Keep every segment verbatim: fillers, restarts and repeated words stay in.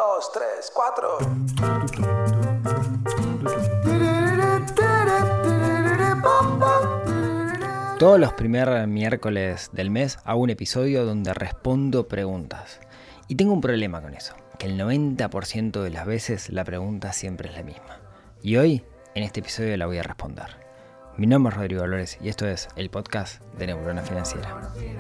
dos, tres, cuatro. Todos los primeros miércoles del mes hago un episodio donde respondo preguntas. Y tengo un problema con eso, que el noventa por ciento de las veces la pregunta siempre es la misma. Y hoy, en este episodio, la voy a responder. Mi nombre es Rodrigo Valores y esto es el podcast de Neurona Financiera.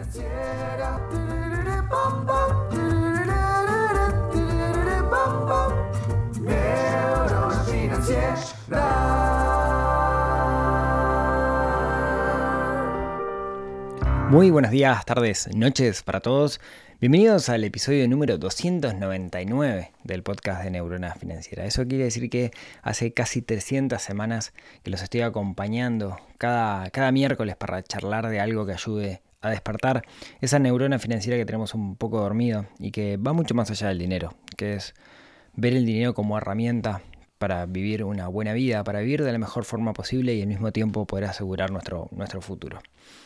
Muy buenos días, tardes, noches para todos. Bienvenidos al episodio número doscientos noventa y nueve del podcast de Neurona Financiera. Eso quiere decir que hace casi trescientas semanas que los estoy acompañando cada, cada miércoles para charlar de algo que ayude a despertar esa neurona financiera que tenemos un poco dormido y que va mucho más allá del dinero, que es ver el dinero como herramienta para vivir una buena vida, para vivir de la mejor forma posible y al mismo tiempo poder asegurar nuestro, nuestro futuro.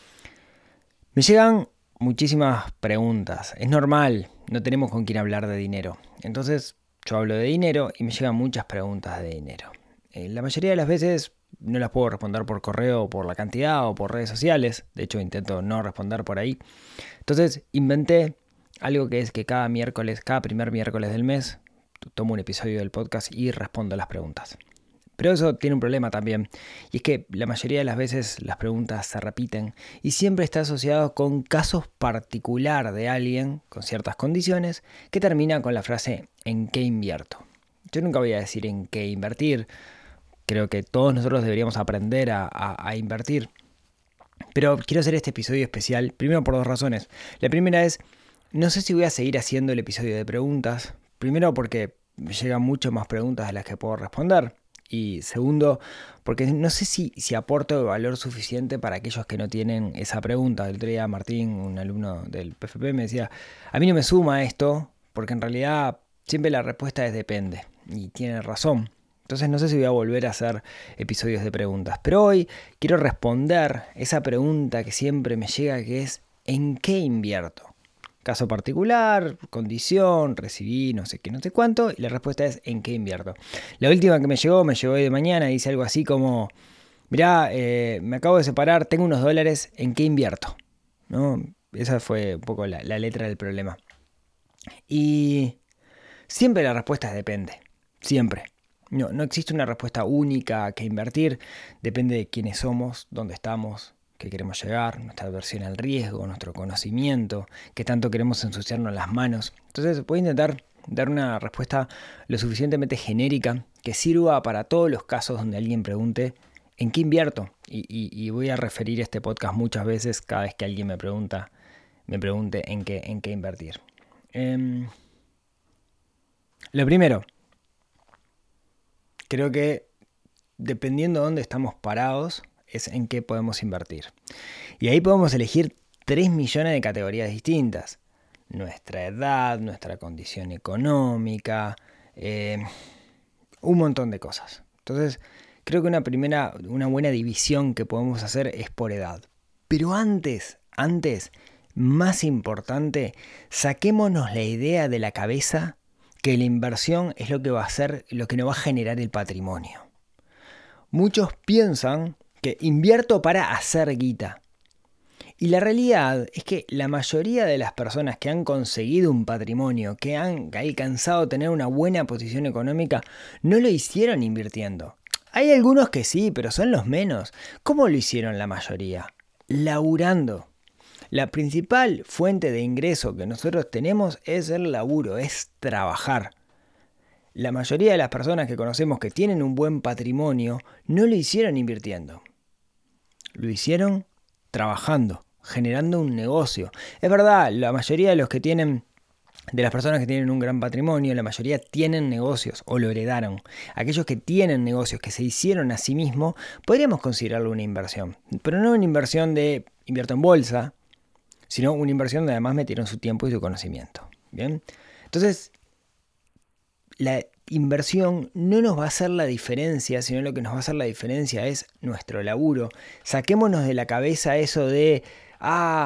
Me llegan muchísimas preguntas. Es normal, no tenemos con quién hablar de dinero. Entonces yo hablo de dinero y me llegan muchas preguntas de dinero. Eh, la mayoría de las veces no las puedo responder por correo, por la cantidad o por redes sociales. De hecho intento no responder por ahí. Entonces inventé algo que es que cada miércoles, cada primer miércoles del mes, tomo un episodio del podcast y respondo las preguntas. Pero eso tiene un problema también, y es que la mayoría de las veces las preguntas se repiten y siempre está asociado con casos particular de alguien con ciertas condiciones que termina con la frase ¿en qué invierto? Yo nunca voy a decir en qué invertir, creo que todos nosotros deberíamos aprender a, a, a invertir, pero quiero hacer este episodio especial primero por dos razones. La primera es, no sé si voy a seguir haciendo el episodio de preguntas, primero porque me llegan muchas más preguntas de las que puedo responder. Y segundo, porque no sé si, si aporto valor suficiente para aquellos que no tienen esa pregunta. El otro día Martín, un alumno del P F P, me decía, a mí no me suma esto, porque en realidad siempre la respuesta es depende. Y tiene razón. Entonces no sé si voy a volver a hacer episodios de preguntas. Pero hoy quiero responder esa pregunta que siempre me llega, que es ¿en qué invierto? Caso particular, condición, recibí, no sé qué, no sé cuánto, y la respuesta es ¿en qué invierto? La última que me llegó, me llegó hoy de mañana, y dice algo así como, mirá, eh, me acabo de separar, tengo unos dólares, ¿en qué invierto? ¿No? Esa fue un poco la, la letra del problema. Y siempre la respuesta es depende, siempre. No, no existe una respuesta única a qué invertir, depende de quiénes somos, dónde estamos, que queremos llegar, nuestra aversión al riesgo, nuestro conocimiento, que tanto queremos ensuciarnos las manos. Entonces voy a intentar dar una respuesta lo suficientemente genérica que sirva para todos los casos donde alguien pregunte ¿en qué invierto? Y, y, y voy a referir este podcast muchas veces cada vez que alguien me pregunta, me pregunte en qué, en qué invertir. Eh, lo primero, creo que dependiendo de dónde estamos parados, es en qué podemos invertir. Y ahí podemos elegir tres millones de categorías distintas. Nuestra edad, nuestra condición económica, eh, un montón de cosas. Entonces, creo que una primera, una buena división que podemos hacer es por edad. Pero antes, antes, más importante, saquémonos la idea de la cabeza que la inversión es lo que va a hacer, lo que nos va a generar el patrimonio. Muchos piensan que invierto para hacer guita. Y la realidad es que la mayoría de las personas que han conseguido un patrimonio, que han alcanzado a tener una buena posición económica, no lo hicieron invirtiendo. Hay algunos que sí, pero son los menos. ¿Cómo lo hicieron la mayoría? Laburando. La principal fuente de ingreso que nosotros tenemos es el laburo, es trabajar. La mayoría de las personas que conocemos que tienen un buen patrimonio no lo hicieron invirtiendo. Lo hicieron trabajando, generando un negocio. Es verdad, la mayoría de los que tienen, de las personas que tienen un gran patrimonio, la mayoría tienen negocios o lo heredaron. Aquellos que tienen negocios que se hicieron a sí mismos, podríamos considerarlo una inversión. Pero no una inversión de invierto en bolsa, sino una inversión donde además metieron su tiempo y su conocimiento. ¿Bien? Entonces, la inversión no nos va a hacer la diferencia, sino lo que nos va a hacer la diferencia es nuestro laburo. Saquémonos de la cabeza eso de, ah,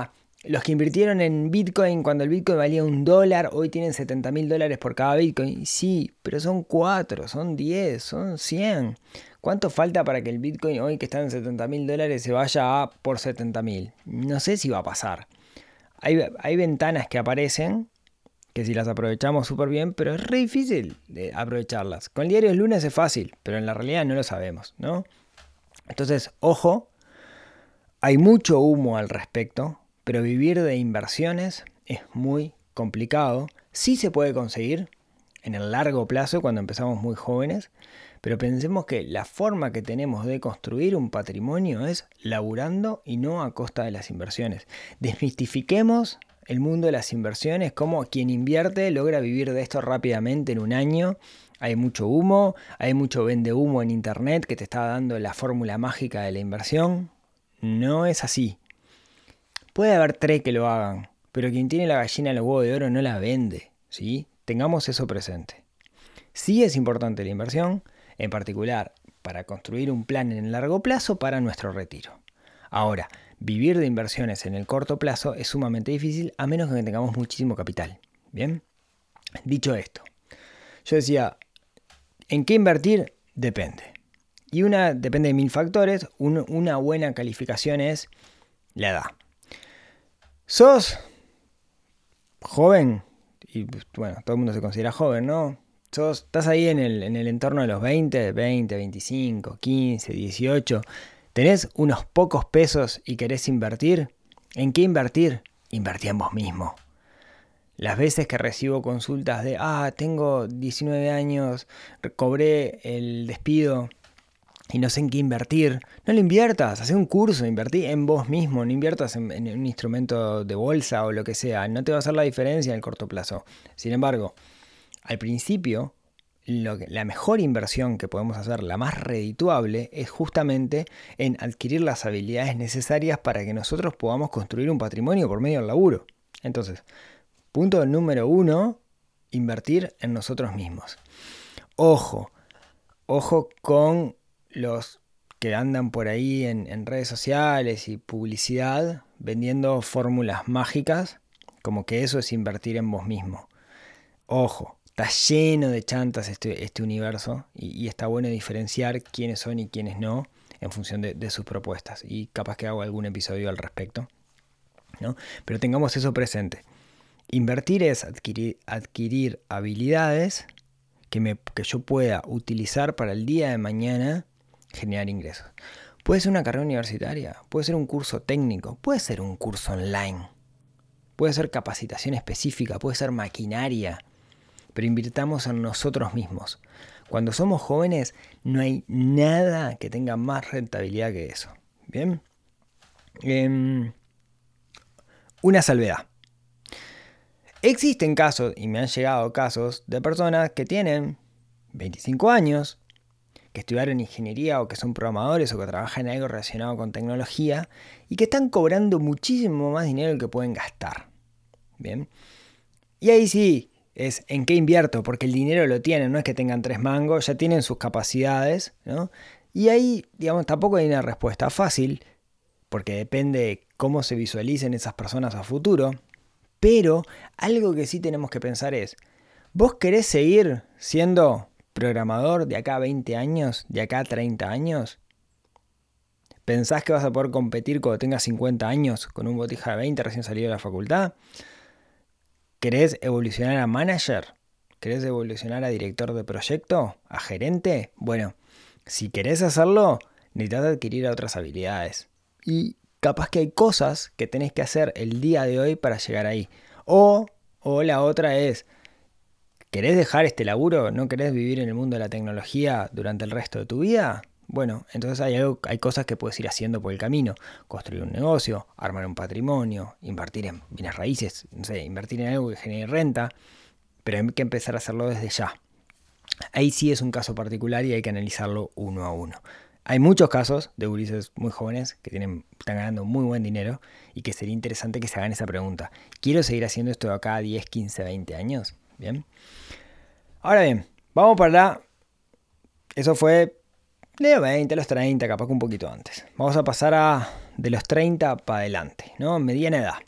los que invirtieron en Bitcoin cuando el Bitcoin valía un dólar, hoy tienen setenta mil dólares por cada Bitcoin. Sí, pero son cuatro, son diez, son cien. ¿Cuánto falta para que el Bitcoin hoy que está en setenta mil dólares se vaya a por setenta mil? No sé si va a pasar. Hay, hay ventanas que aparecen que si las aprovechamos súper bien, pero es re difícil de aprovecharlas. Con el diario del lunes es fácil, pero en la realidad no lo sabemos, ¿no? Entonces, ojo, hay mucho humo al respecto, pero vivir de inversiones es muy complicado. Sí se puede conseguir en el largo plazo cuando empezamos muy jóvenes, pero pensemos que la forma que tenemos de construir un patrimonio es laburando y no a costa de las inversiones. Desmistifiquemos el mundo de las inversiones, como quien invierte logra vivir de esto rápidamente en un año. Hay mucho humo, hay mucho vende humo en internet que te está dando la fórmula mágica de la inversión. No es así. Puede haber tres que lo hagan, pero quien tiene la gallina en los huevos de oro no la vende, ¿sí? Tengamos eso presente. Sí es importante la inversión, en particular para construir un plan en el largo plazo para nuestro retiro. Ahora, vivir de inversiones en el corto plazo es sumamente difícil a menos que tengamos muchísimo capital. Bien, dicho esto, yo decía, ¿en qué invertir? Depende. Y una depende de mil factores. Un, una buena calificación es la edad. ¿Sos joven? Y bueno, todo el mundo se considera joven, ¿no? Sos, estás ahí en el, en el entorno de los veinte, veinte, veinticinco, quince, dieciocho. ¿Tenés unos pocos pesos y querés invertir? ¿En qué invertir? Invertí en vos mismo. Las veces que recibo consultas de, ah, tengo diecinueve años, cobré el despido y no sé en qué invertir. No lo inviertas, haz un curso, invertí en vos mismo, no inviertas en, en un instrumento de bolsa o lo que sea. No te va a hacer la diferencia en el corto plazo. Sin embargo, al principio, lo que, la mejor inversión que podemos hacer, la más redituable, es justamente en adquirir las habilidades necesarias para que nosotros podamos construir un patrimonio por medio del laburo. Entonces, punto número uno, invertir en nosotros mismos. Ojo, ojo con los que andan por ahí en, en redes sociales y publicidad vendiendo fórmulas mágicas, como que eso es invertir en vos mismo. Ojo, está lleno de chantas este, este universo y, y está bueno diferenciar quiénes son y quiénes no en función de, de sus propuestas. Y capaz que hago algún episodio al respecto, ¿no? Pero tengamos eso presente. Invertir es adquirir, adquirir habilidades que, me, que yo pueda utilizar para el día de mañana generar ingresos. Puede ser una carrera universitaria, puede ser un curso técnico, puede ser un curso online, puede ser capacitación específica, puede ser maquinaria, pero invirtamos en nosotros mismos. Cuando somos jóvenes no hay nada que tenga más rentabilidad que eso. Bien, eh, una salvedad. Existen casos, y me han llegado casos, de personas que tienen veinticinco años, que estudiaron ingeniería o que son programadores o que trabajan en algo relacionado con tecnología y que están cobrando muchísimo más dinero del que pueden gastar. Bien. Y ahí sí es en qué invierto, porque el dinero lo tienen, no es que tengan tres mangos, ya tienen sus capacidades, ¿no? Y ahí, digamos, tampoco hay una respuesta fácil, porque depende de cómo se visualicen esas personas a futuro. Pero algo que sí tenemos que pensar es, ¿vos querés seguir siendo programador de acá a veinte años, de acá a treinta años? ¿Pensás que vas a poder competir cuando tengas cincuenta años con un botija de veinte recién salido de la facultad? ¿Querés evolucionar a manager? ¿Querés evolucionar a director de proyecto? ¿A gerente? Bueno, si querés hacerlo, necesitas adquirir otras habilidades. Y capaz que hay cosas que tenés que hacer el día de hoy para llegar ahí. O, o la otra es, ¿querés dejar este laburo? ¿No querés vivir en el mundo de la tecnología durante el resto de tu vida? Bueno, entonces hay, algo, hay cosas que puedes ir haciendo por el camino. Construir un negocio, armar un patrimonio, invertir en bienes raíces, no sé, invertir en algo que genere renta, pero hay que empezar a hacerlo desde ya. Ahí sí es un caso particular y hay que analizarlo uno a uno. Hay muchos casos de gurises muy jóvenes que tienen, están ganando muy buen dinero y que sería interesante que se hagan esa pregunta. ¿Quiero seguir haciendo esto de acá a diez, quince, veinte años? Bien. Ahora bien, vamos para la... Eso fue de los veinte a los treinta, capaz que un poquito antes. Vamos a pasar a de los treinta para adelante, ¿no? Mediana edad.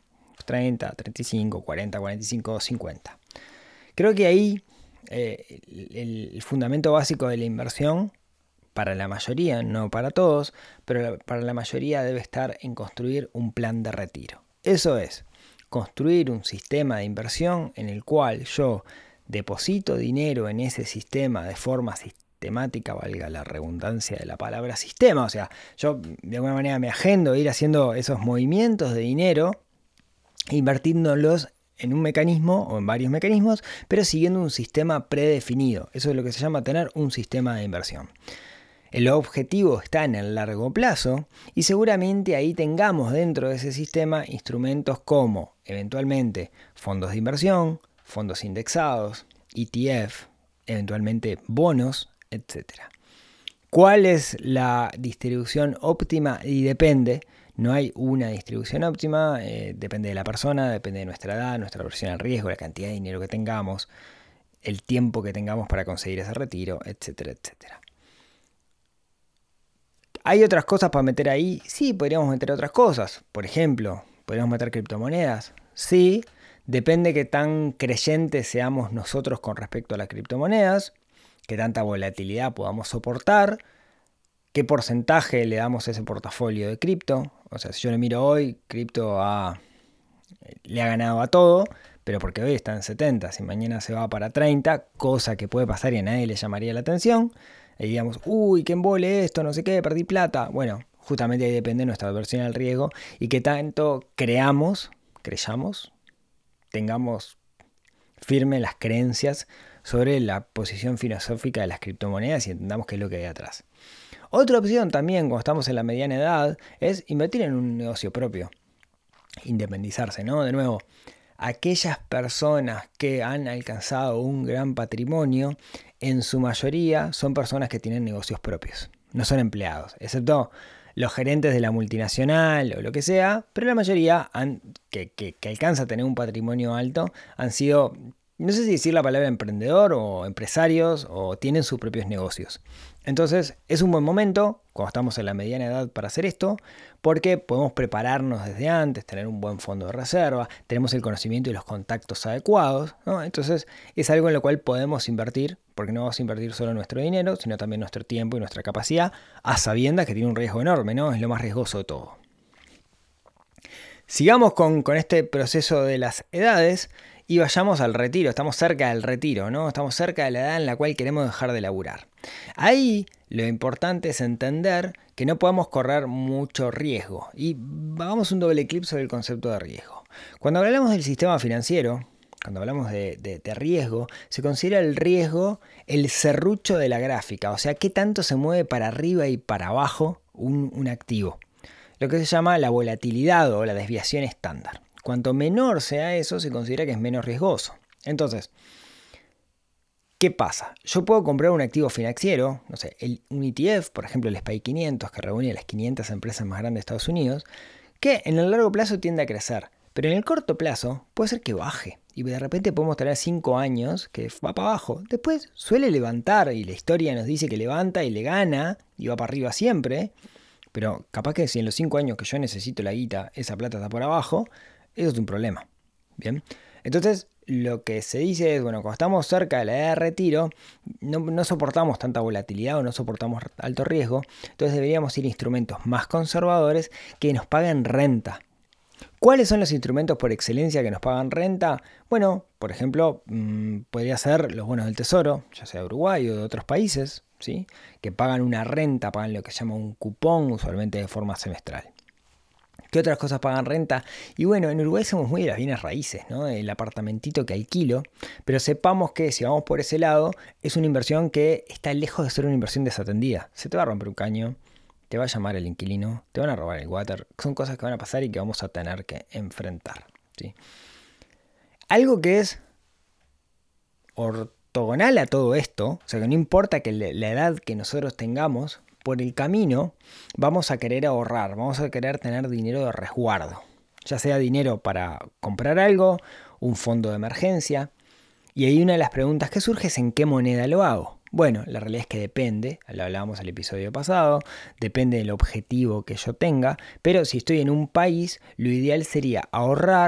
treinta, treinta y cinco, cuarenta, cuarenta y cinco, cincuenta. Creo que ahí eh, el, el fundamento básico de la inversión, para la mayoría, no para todos, pero para la mayoría debe estar en construir un plan de retiro. Eso es, construir un sistema de inversión en el cual yo deposito dinero en ese sistema de forma sistemática, valga la redundancia de la palabra sistema. O sea, yo de alguna manera me agendo ir haciendo esos movimientos de dinero, invirtiéndolos en un mecanismo o en varios mecanismos, pero siguiendo un sistema predefinido. Eso es lo que se llama tener un sistema de inversión. El objetivo está en el largo plazo y seguramente ahí tengamos dentro de ese sistema instrumentos como eventualmente fondos de inversión, fondos indexados, E T F, eventualmente bonos, etcétera. ¿Cuál es la distribución óptima? Y depende. No hay una distribución óptima, eh, depende de la persona, depende de nuestra edad, nuestra versión al riesgo, la cantidad de dinero que tengamos, el tiempo que tengamos para conseguir ese retiro, etcétera, etcétera. ¿Hay otras cosas para meter ahí? Sí, podríamos meter otras cosas. Por ejemplo, ¿podríamos meter criptomonedas? Sí, depende qué tan creyentes seamos nosotros con respecto a las criptomonedas, qué tanta volatilidad podamos soportar, qué porcentaje le damos a ese portafolio de cripto. O sea, si yo le miro hoy, cripto ha, le ha ganado a todo, pero porque hoy está en setenta, si mañana se va para treinta, cosa que puede pasar y a nadie le llamaría la atención. Y digamos, uy, qué embole esto, no sé qué, perdí plata. Bueno, justamente ahí depende de nuestra aversión al riesgo y qué tanto creamos, creyamos, tengamos firme las creencias sobre la posición filosófica de las criptomonedas y entendamos qué es lo que hay atrás. Otra opción también, cuando estamos en la mediana edad, es invertir en un negocio propio. Independizarse, ¿no? De nuevo, aquellas personas que han alcanzado un gran patrimonio, en su mayoría son personas que tienen negocios propios, no son empleados, excepto los gerentes de la multinacional o lo que sea, pero la mayoría han, que, que, que alcanza a tener un patrimonio alto han sido, no sé si decir la palabra emprendedor o empresarios, o tienen sus propios negocios. Entonces es un buen momento, cuando estamos en la mediana edad, para hacer esto, porque podemos prepararnos desde antes, tener un buen fondo de reserva, tenemos el conocimiento y los contactos adecuados, ¿no? Entonces es algo en lo cual podemos invertir, porque no vamos a invertir solo nuestro dinero, sino también nuestro tiempo y nuestra capacidad, a sabiendas que tiene un riesgo enorme, ¿no? Es lo más riesgoso de todo. Sigamos con, con este proceso de las edades y vayamos al retiro. Estamos cerca del retiro, ¿no? Estamos cerca de la edad en la cual queremos dejar de laburar. Ahí lo importante es entender que no podemos correr mucho riesgo. Y hagamos un doble clic sobre el concepto de riesgo. Cuando hablamos del sistema financiero, cuando hablamos de, de, de riesgo, se considera el riesgo el serrucho de la gráfica. O sea, qué tanto se mueve para arriba y para abajo un, un activo. Lo que se llama la volatilidad o la desviación estándar. Cuanto menor sea eso, se considera que es menos riesgoso. Entonces, ¿qué pasa? Yo puedo comprar un activo financiero, no sé, el, un E T F, por ejemplo el S and P quinientos, que reúne a las quinientas empresas más grandes de Estados Unidos, que en el largo plazo tiende a crecer, pero en el corto plazo puede ser que baje. Y de repente podemos tener cinco años que va para abajo. Después suele levantar y la historia nos dice que levanta y le gana y va para arriba siempre. Pero capaz que si en los cinco años que yo necesito la guita, esa plata está por abajo, eso es un problema. Bien, entonces lo que se dice es, bueno, cuando estamos cerca de la edad de retiro, no, no soportamos tanta volatilidad o no soportamos alto riesgo, entonces deberíamos ir a instrumentos más conservadores que nos paguen renta. ¿Cuáles son los instrumentos por excelencia que nos pagan renta? Bueno, por ejemplo, mmm, podría ser los bonos del tesoro, ya sea de Uruguay o de otros países, ¿sí? Que pagan una renta, pagan lo que se llama un cupón, usualmente de forma semestral. ¿Qué otras cosas pagan renta? Y bueno, en Uruguay somos muy de las bienes raíces, ¿no? El apartamentito que alquilo, pero sepamos que si vamos por ese lado, es una inversión que está lejos de ser una inversión desatendida. Se te va a romper un caño, te va a llamar el inquilino, te van a robar el water. Son cosas que van a pasar y que vamos a tener que enfrentar, ¿sí? Algo que es ortogonal a todo esto, o sea que no importa que la edad que nosotros tengamos, por el camino vamos a querer ahorrar, vamos a querer tener dinero de resguardo, ya sea dinero para comprar algo, un fondo de emergencia. Y ahí una de las preguntas que surge es ¿en qué moneda lo hago? Bueno, la realidad es que depende, lo hablábamos en el episodio pasado, depende del objetivo que yo tenga, pero si estoy en un país, lo ideal sería ahorrar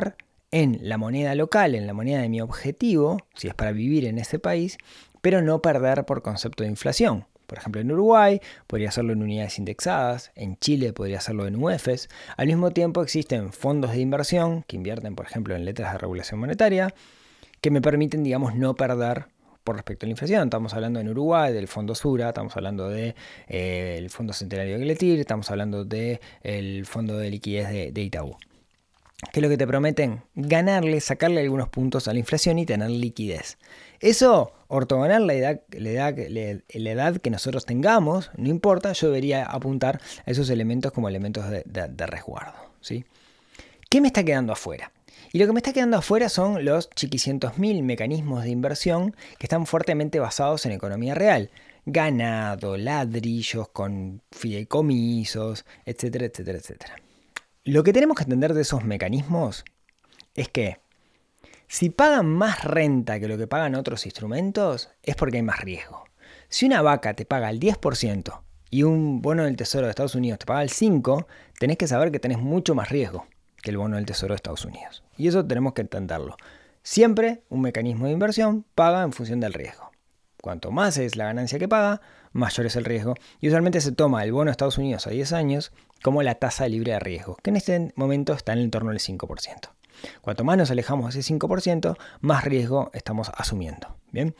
en la moneda local, en la moneda de mi objetivo, si es para vivir en ese país, pero no perder por concepto de inflación. Por ejemplo, en Uruguay podría hacerlo en unidades indexadas, en Chile podría hacerlo en U E F Es. Al mismo tiempo existen fondos de inversión que invierten, por ejemplo, en letras de regulación monetaria, que me permiten, digamos, no perder por respecto a la inflación. Estamos hablando en Uruguay del Fondo Sura, estamos hablando del de, eh, Fondo Centenario de Gletir, estamos hablando del de, Fondo de Liquidez de, de Itaú. ¿Qué es lo que te prometen? Ganarle, sacarle algunos puntos a la inflación y tener liquidez. Eso, ortogonal la edad, la, edad, la edad que nosotros tengamos, no importa, yo debería apuntar a esos elementos como elementos de, de, de resguardo, ¿sí? ¿Qué me está quedando afuera? Y lo que me está quedando afuera son los chiquicientos mil mecanismos de inversión que están fuertemente basados en economía real. Ganado, ladrillos con fideicomisos, etcétera, etcétera, etcétera. Lo que tenemos que entender de esos mecanismos es que si pagan más renta que lo que pagan otros instrumentos, es porque hay más riesgo. Si una vaca te paga el diez por ciento y un bono del Tesoro de Estados Unidos te paga el cinco por ciento, tenés que saber que tenés mucho más riesgo que el bono del Tesoro de Estados Unidos. Y eso tenemos que entenderlo. Siempre un mecanismo de inversión paga en función del riesgo. Cuanto más es la ganancia que paga, mayor es el riesgo. Y usualmente se toma el bono de Estados Unidos a diez años como la tasa libre de riesgo, que en este momento está en el entorno del cinco por ciento. Cuanto más nos alejamos de ese cinco por ciento, más riesgo estamos asumiendo. ¿Bien?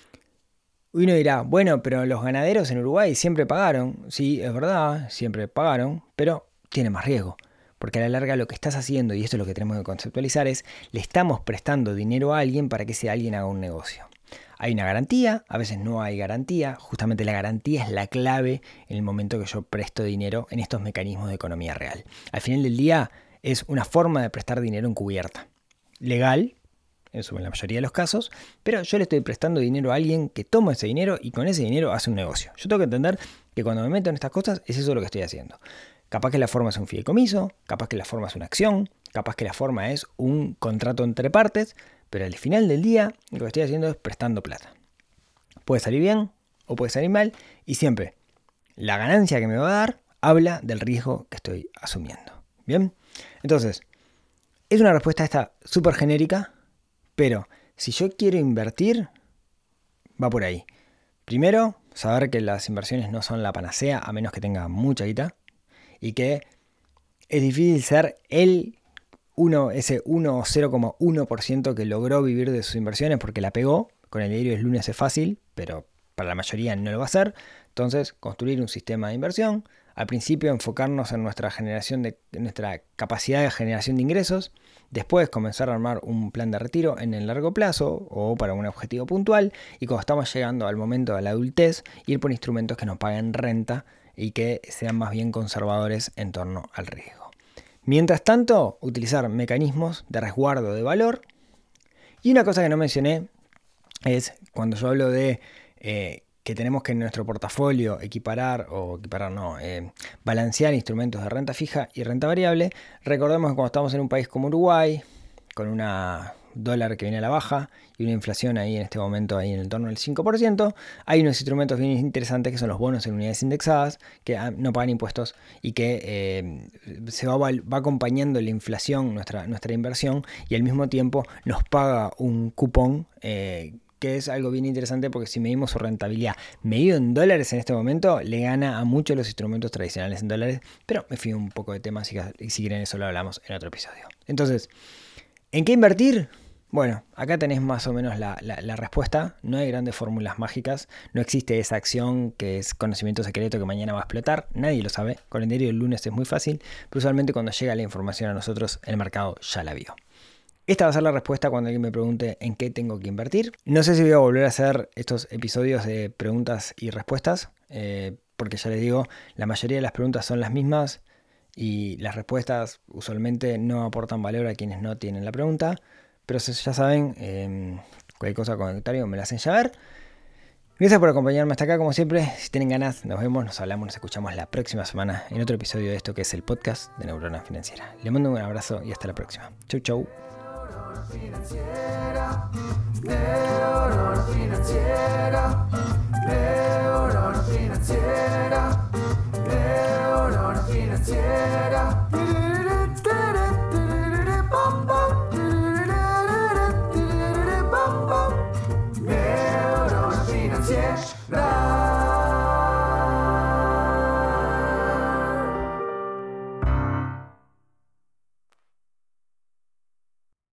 Uno dirá, bueno, pero los ganaderos en Uruguay siempre pagaron. Sí, es verdad, siempre pagaron, pero tiene más riesgo. Porque a la larga lo que estás haciendo, y esto es lo que tenemos que conceptualizar, es le estamos prestando dinero a alguien para que ese alguien haga un negocio. Hay una garantía, a veces no hay garantía. Justamente la garantía es la clave en el momento que yo presto dinero en estos mecanismos de economía real. Al final del día es una forma de prestar dinero encubierta. Legal, eso en la mayoría de los casos, pero yo le estoy prestando dinero a alguien que toma ese dinero y con ese dinero hace un negocio. Yo tengo que entender que cuando me meto en estas cosas es eso lo que estoy haciendo. Capaz que la forma es un fideicomiso, capaz que la forma es una acción, capaz que la forma es un contrato entre partes, pero al final del día lo que estoy haciendo es prestando plata. Puede salir bien o puede salir mal y siempre la ganancia que me va a dar habla del riesgo que estoy asumiendo. ¿Bien? Entonces, es una respuesta esta súper genérica, pero si yo quiero invertir, va por ahí. Primero, saber que las inversiones no son la panacea a menos que tenga mucha guita y que es difícil ser el Uno, ese uno o cero coma uno por ciento que logró vivir de sus inversiones porque la pegó. Con el diario del lunes es fácil, pero para la mayoría no lo va a hacer. Entonces, construir un sistema de inversión. Al principio, enfocarnos en nuestra generación de, en nuestra capacidad de generación de ingresos. Después, comenzar a armar un plan de retiro en el largo plazo o para un objetivo puntual. Y cuando estamos llegando al momento de la adultez, ir por instrumentos que nos paguen renta y que sean más bien conservadores en torno al riesgo. Mientras tanto, utilizar mecanismos de resguardo de valor. Y una cosa que no mencioné es cuando yo hablo de eh, que tenemos que en nuestro portafolio equiparar, o equiparar no, eh, balancear instrumentos de renta fija y renta variable. Recordemos que cuando estamos en un país como Uruguay, con una dólar que viene a la baja y una inflación ahí en este momento ahí en el torno del cinco por ciento, hay unos instrumentos bien interesantes que son los bonos en unidades indexadas que no pagan impuestos y que eh, se va, va acompañando la inflación nuestra, nuestra inversión y al mismo tiempo nos paga un cupón eh, que es algo bien interesante porque si medimos su rentabilidad medido en dólares en este momento le gana a muchos de los instrumentos tradicionales en dólares, pero me fui un poco de tema, así que si quieren eso lo hablamos en otro episodio. Entonces, ¿en qué invertir? Bueno, acá tenés más o menos la, la, la respuesta. No hay grandes fórmulas mágicas. No existe esa acción que es conocimiento secreto que mañana va a explotar. Nadie lo sabe. Con el diario del lunes es muy fácil. Pero usualmente cuando llega la información a nosotros, el mercado ya la vio. Esta va a ser la respuesta cuando alguien me pregunte en qué tengo que invertir. No sé si voy a volver a hacer estos episodios de preguntas y respuestas. Eh, porque ya les digo, la mayoría de las preguntas son las mismas. Y las respuestas usualmente no aportan valor a quienes no tienen la pregunta. Pero ya saben, eh, cualquier cosa comentario me la hacen saber. Gracias por acompañarme hasta acá, como siempre. Si tienen ganas, nos vemos, nos hablamos, nos escuchamos la próxima semana en otro episodio de esto que es el podcast de Neurona Financiera. Les mando un abrazo y hasta la próxima. Chau, chau. Financiera, Neurona Financiera, Neurona Financiera, Neurona Financiera. Cash Drive.